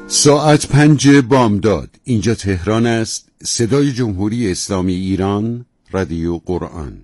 ساعت 5 بامداد. اینجا تهران است. صدای جمهوری اسلامی ایران، رادیو قرآن.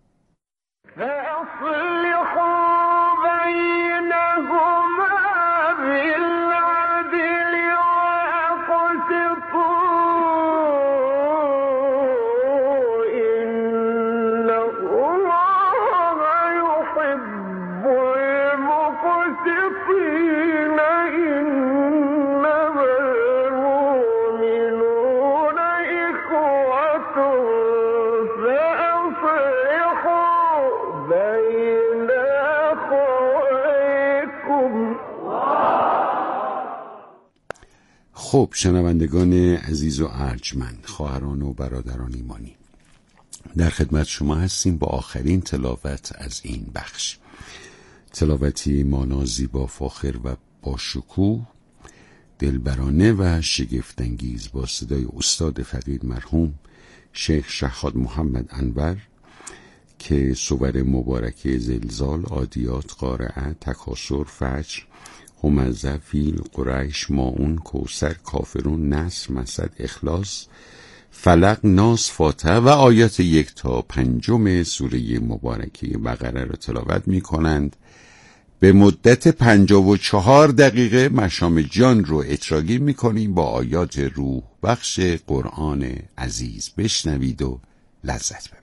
خب شنوندگان عزیز و ارجمند، خواهران و برادران ایمانی، در خدمت شما هستیم با آخرین تلاوت از این بخش. تلاوتی مانا زیبا، فاخر و با شکوه، دلبرانه و شگفت‌انگیز با صدای استاد فقید مرحوم شیخ شهاد محمد انور که صور مبارکه زلزال، عادیات، قارعه، تکاثر، فجر، همزه، فیل، قریش، ماعون، کوثر، کافرون، نصر، مسد، اخلاص، فلق، ناس، فاتحه و آیات 1 تا 5 سوره مبارکه بقره را تلاوت می کنند. به مدت 54 دقیقه مشام جان رو اطراگی می کنیم با آیات روح بخش قرآن عزیز. بشنوید و لذت ببرید.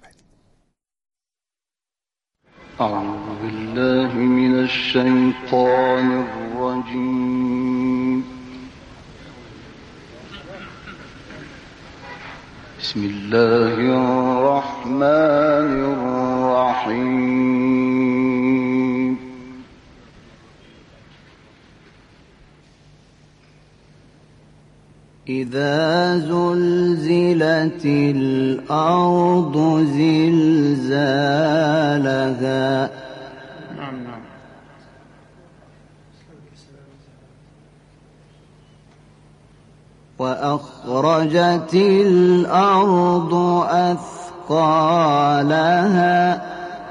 أعوذ بالله من الشيطان الرجيم. بسم الله الرحمن الرحيم. إذا زلزلت الأرض زلزالها وأخرجت الأرض أثقالها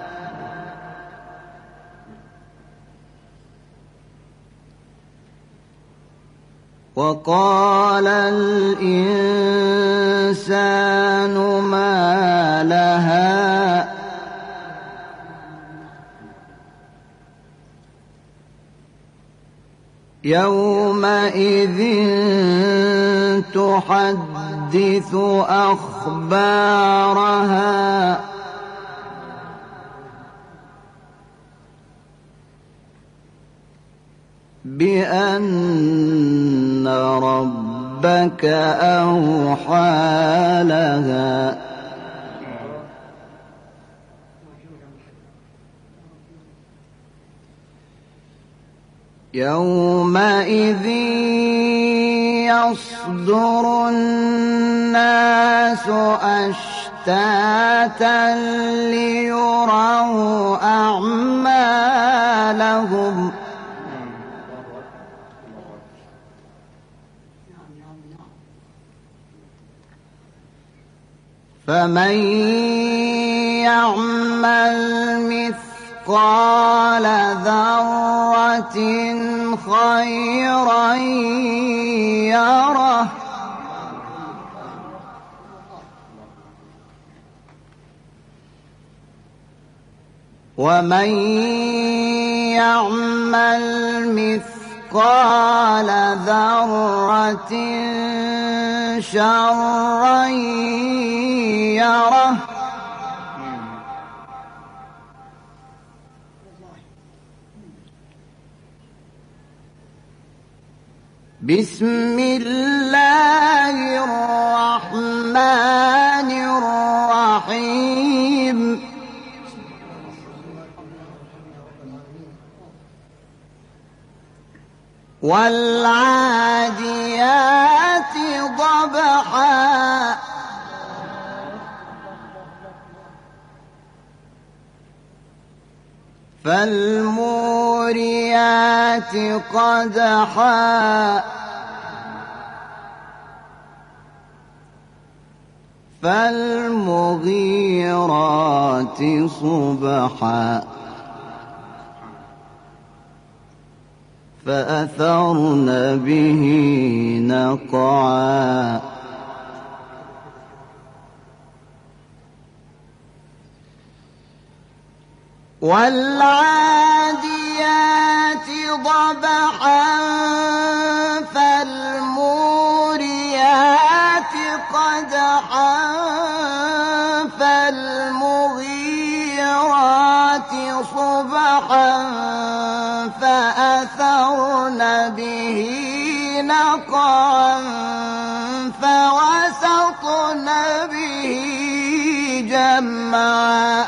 وقال الإنسان ما لها يومئذ تحدث أخبارها بأن ربك أوحى لها يومئذ يصدر الناس أشتاتا ليروا أعمالهم فمن يعمل مثقال ذرة خيرا يره ومن يعمل مثقال ذرة شرا يره بسم الله الرحمن الرحيم والعاديات ضبحا فالموريات قدحا فالمغيرات صبحا فأثرن به نقعا والعاديات ضبحا فالموريات قدحا فالمغيرات صبحا فأثرن به نقعا فوسطن به جمعا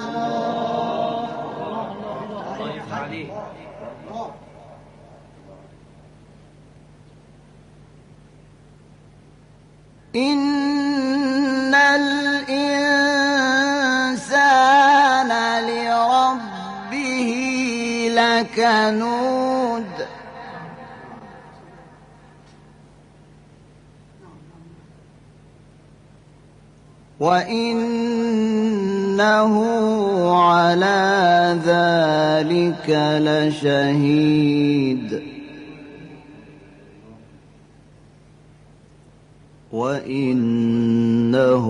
إن الإنسان لربه لكنود وإنه على ذلك لشهيد وإنه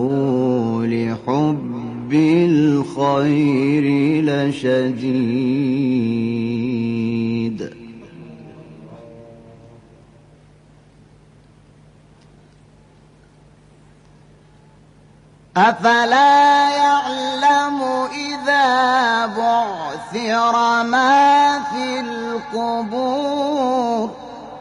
لحب الخير لشديد أفلا يعلم إذا بعثر ما في القبور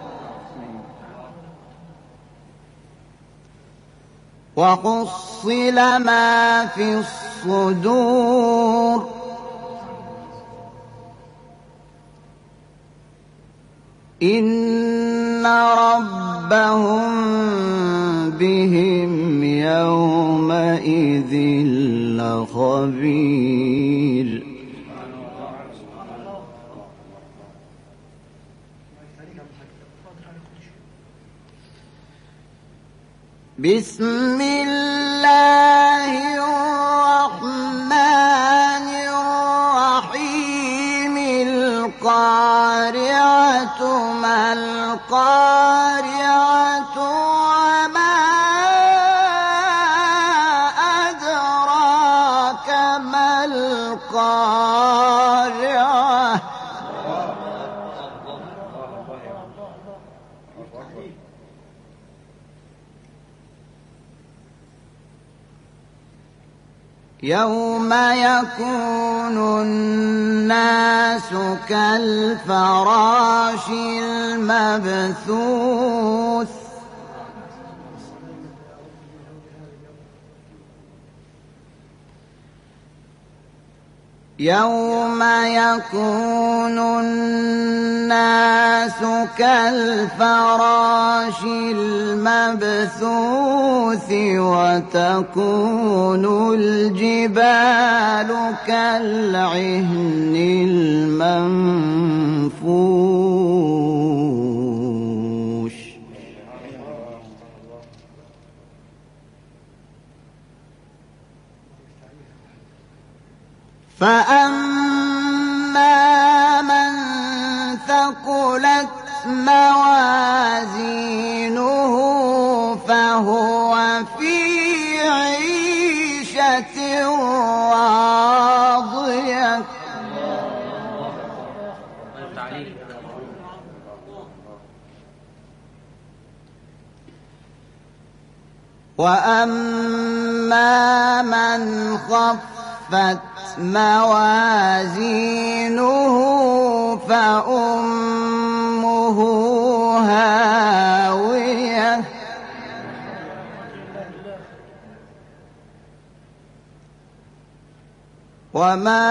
وحصل ما في الصدور إن ربهم بهم يومئذ لخبير بسم الله الرحمن الرحيم القارعة ما القارعة وما أدراك ما القارعة يوم يكون الناس كالفراش المبثوث يوم يكون الناس كالفراش المبثوث وتكون الجبال كالعهن المنفوش فأما من ثقلت موازينه فهو في عيشة راضية وأما من خفت موازينه فأمه هاوية وما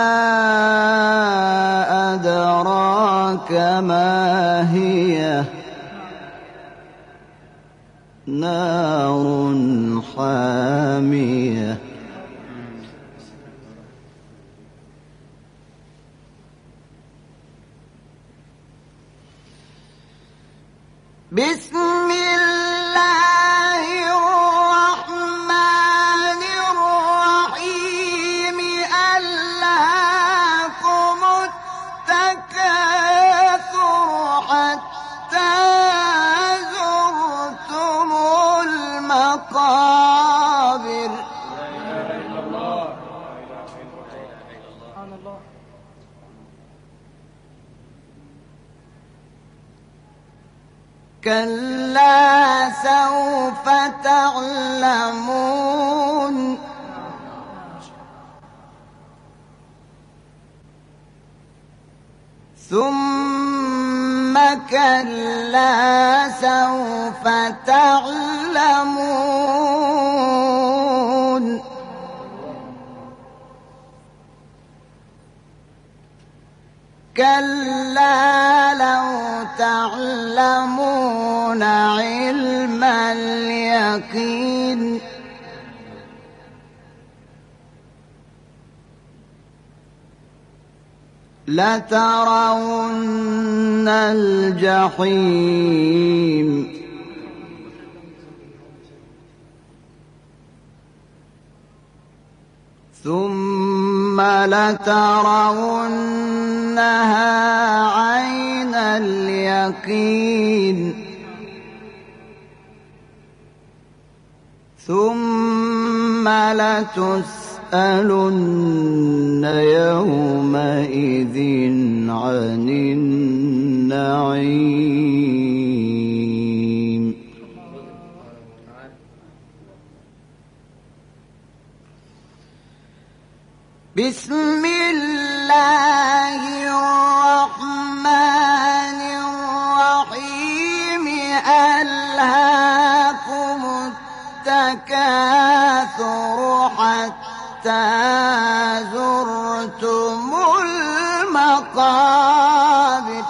أدراك ما هي نار حامية بسم الله الرحمن الرحيم ألهاكم التكاثر حتى كلا سوف تعلمون ثم كلا سوف تعلمون كلا لو تعلمون علم اليقين لترون الجحيم ثم لترونها عين اليقين ثم لتسألن يومئذ عن النعيم بسم الله الرحمن الرحيم ألهاكم التكاثر حتى زرتم المقابر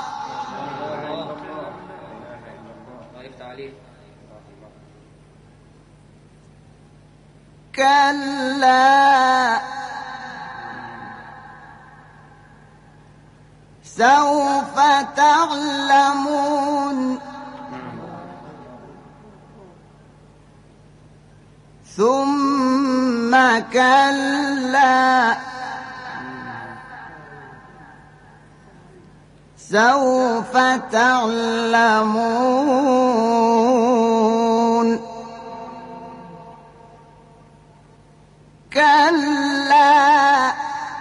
كلا سوف تعلمون ثم كلا سوف تعلمون كلا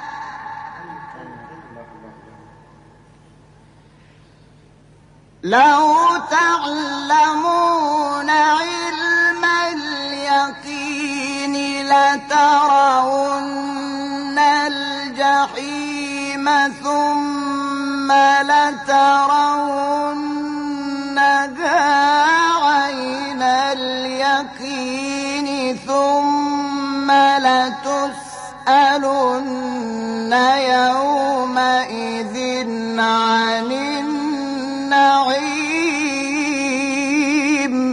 لو تعلمون علم اليقين لترون الجحيم ثم لترونها عين اليقين ثم لتسألن يومئذ عن النعيم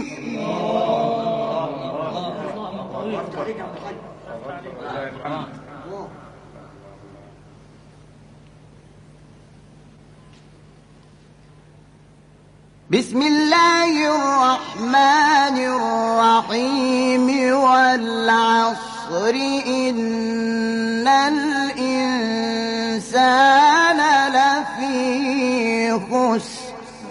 بسم الله الرحمن الرحيم والعصر إن الإنسان لفي خسر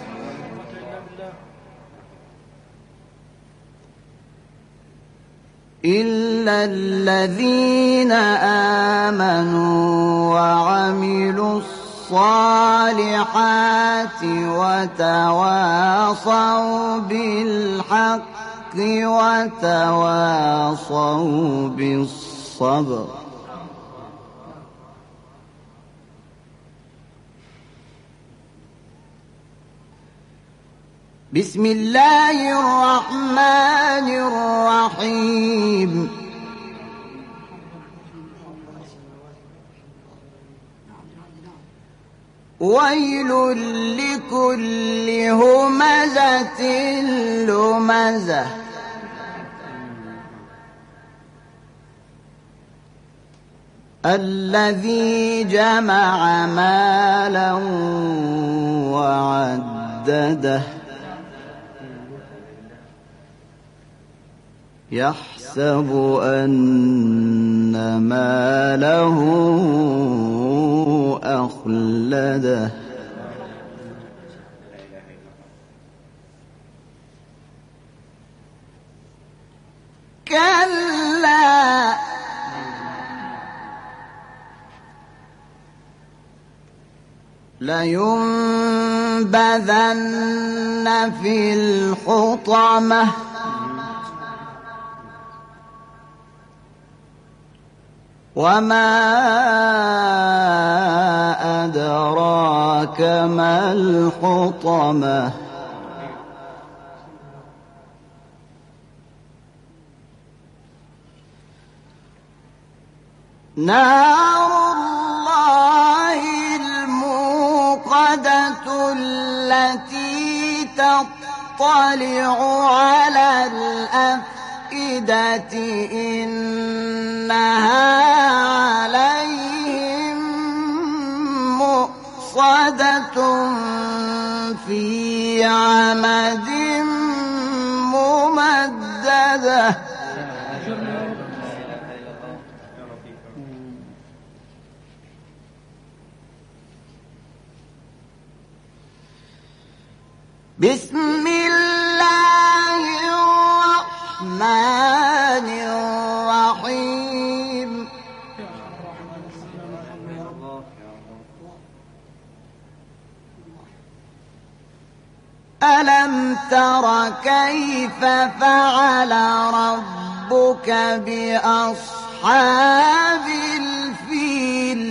إلا الذين آمنوا وعملوا الصالحات وتواصوا بالحق وتواصوا بالصبر بسم الله الرحمن الرحيم ويل لكل همزة لمزة الذي جمع مالا وعدده يحسب أن ماله أخلده كلا لينبذن في الحطمة وما أدراك ما الحطمة نار الله الموقدة التي تطلع على الأفئدة إنها عليهم مؤصدة في عمد ممددة بسم الله الرحمن الرحيم ألم تر كيف فعل ربك بأصحاب الفيل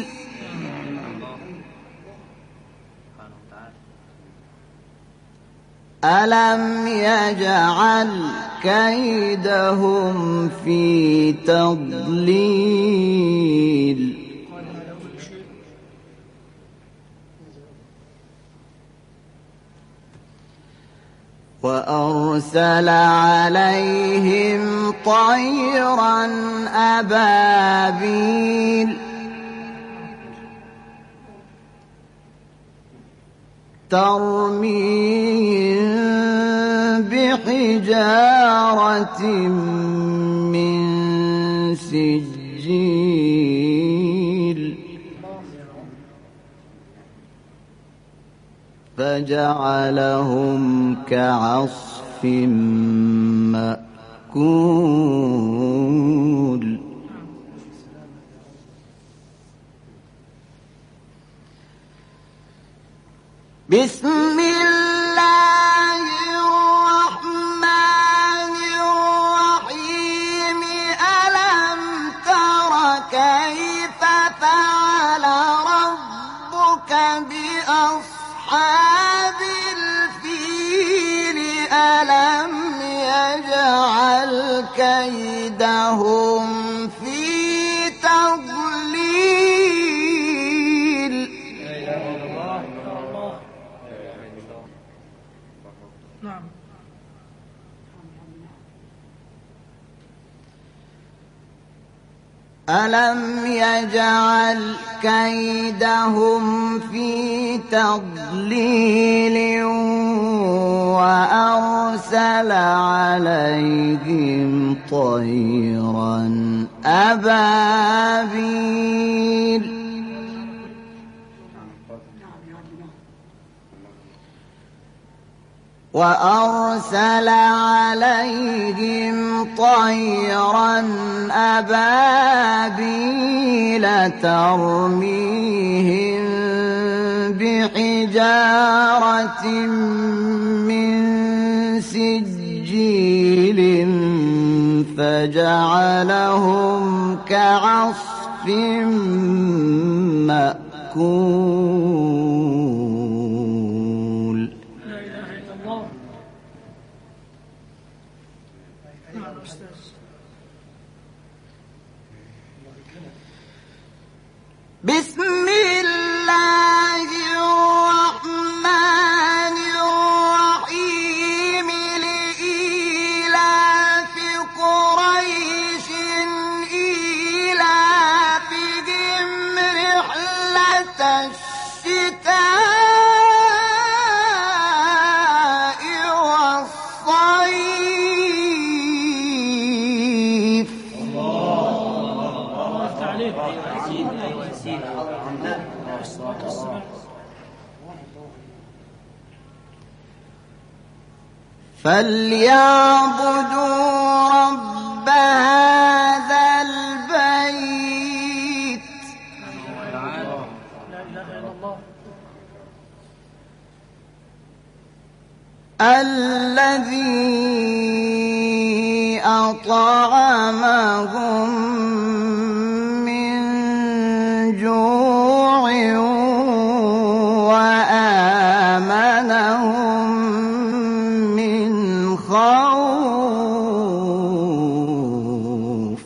ألم يجعل كيدهم في تضليل وأرسل عليهم طيرا أبابيل ترميهم بحجارة من سجيل فجعلهم كعصف مأكول بسم الله الرحمن الرحيم ألم تر كيف فعل ربك بأصحاب الفيل ألم يجعل كيدهم في تضليل نعم ألم يجعل كيدهم في تضليل وأرسل عليهم طيرا أبابيل وأرسل عليهم طيرا أبابيل ترميهم بحجارة من سجيل فجعلهم كعصف مأكول بسم الله الرحمن الرحيم لإيلاف قريش إيلافهم رحلة الشتاء والصيف فليعبدوا رب هذا البيت الذي أطعمهم من جوع وآمنهم من خوف.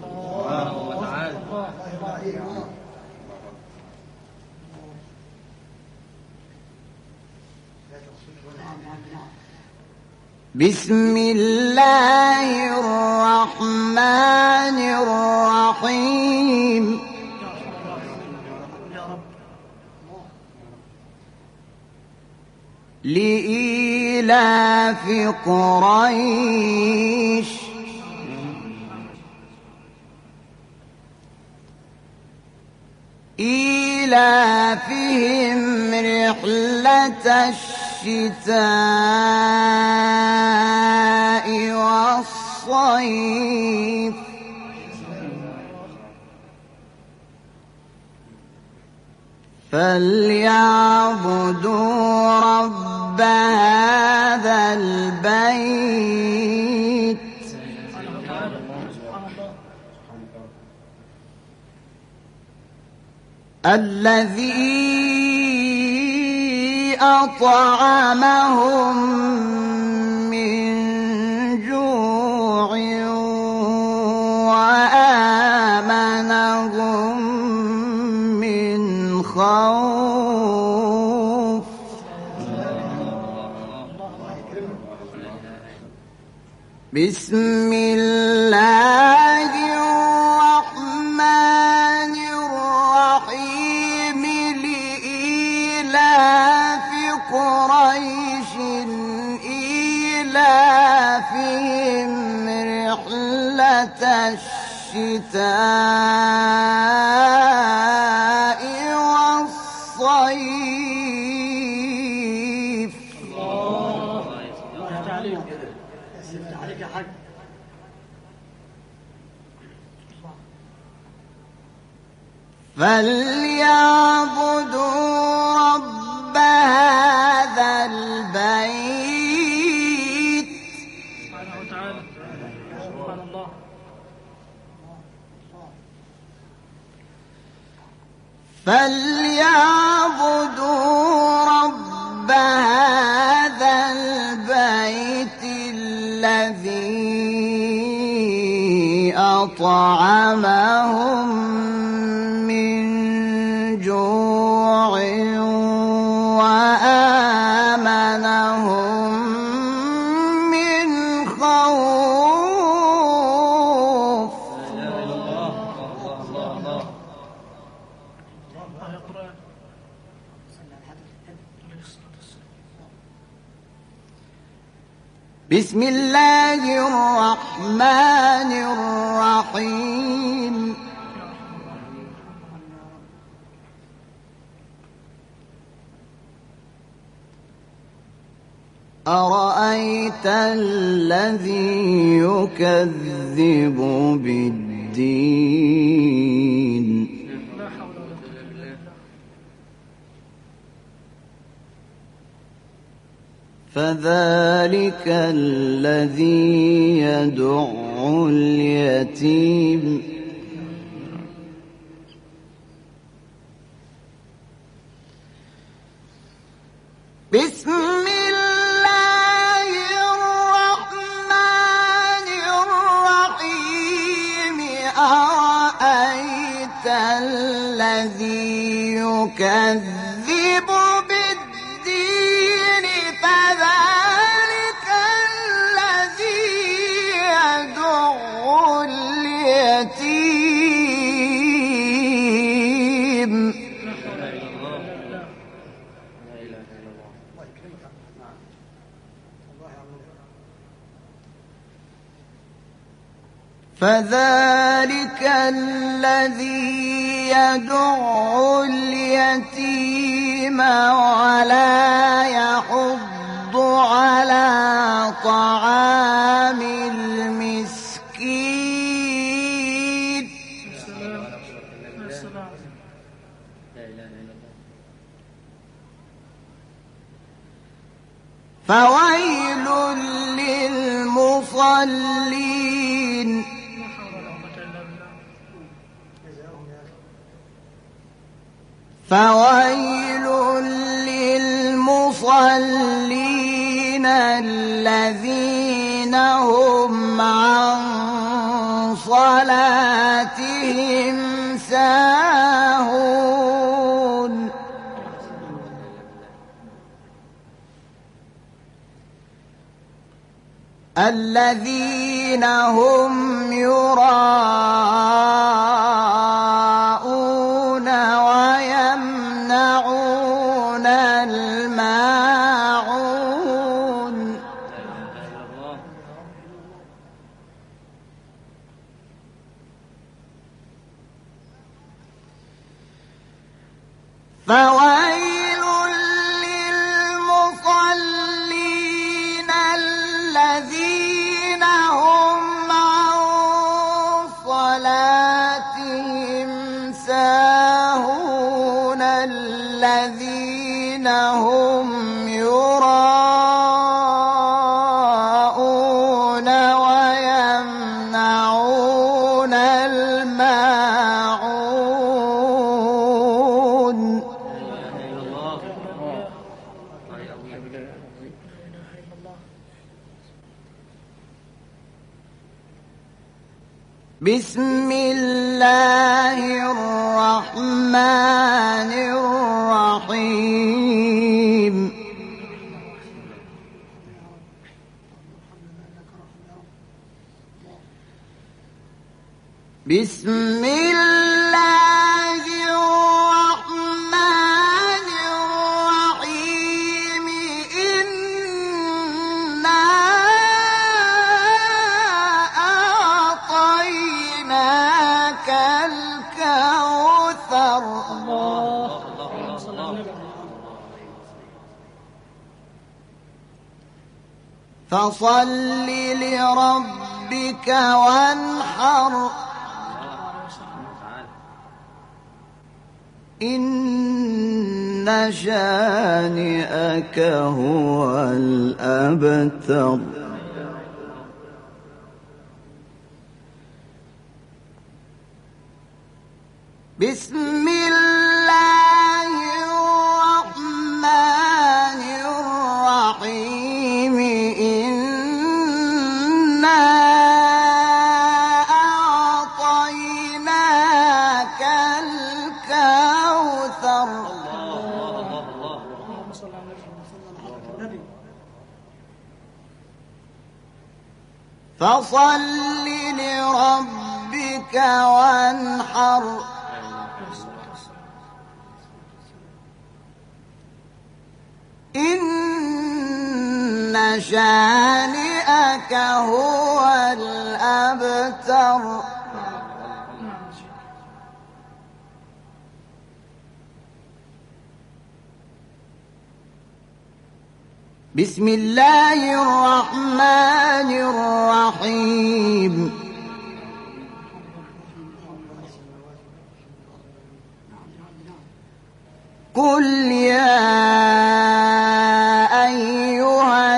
بسم الله الرحمن الرحيم. لإيلاف قريش إيلافهم رحلة الشتاء والصيف فليعبدوا رب هذا البيت الذي أطعمهم من جوع وآمنهم من خوف. بسم الله الرحمن الرحيم. لإيلاف قريش إيلافهم رحلة الشتاء والصيف فليعبدوا رب هذا البيت فليعبدوا رب هذا البيت الذي أطعمهم من جوع وآمنهم من خوف. بسم الله الرحمن الرحيم. أرأيت الذي يكذب بالدين فذلك الذي يدع اليتيم بسم الله الرحمن الرحيم. أرأيت الذي يكذب بالدين فذلك الذي يدع اليتيم فذلك الذي يدع اليتيم ولا يحض على طعام المسكين فويل للمصلين فويل للمصلين الذين هم عن صلاتهم ساهون الذين هم يراءون ويمنعون الماعون فويل للمصلين الذين هم عن صلاتهم ساهون الذين هم يراءون ويمنعون الماعون بسم الله الرحمن الرحيم بسم الله الرحمن الرحيم إنا أعطيناك الكوثر فصل لربك وانحر إن شانئك هو الأبتر بسم الله الرحمن الرحيم إنا أعطيناك الكوثر فصل لربك وانحر إن شانئك هو الأبتر بسم الله الرحمن الرحيم قل يا أيها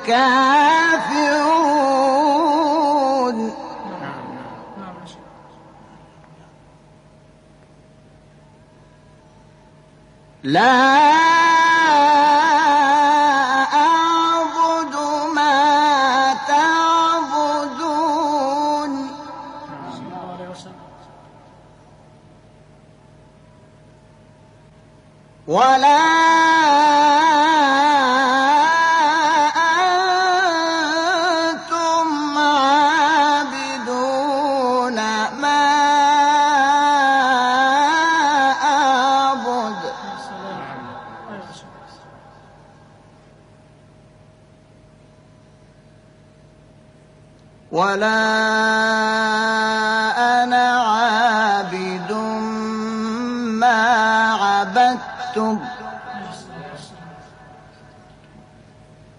الكافرون لا أعبد ما تعبدون ولا أنتم عابدون ما أعبد ولا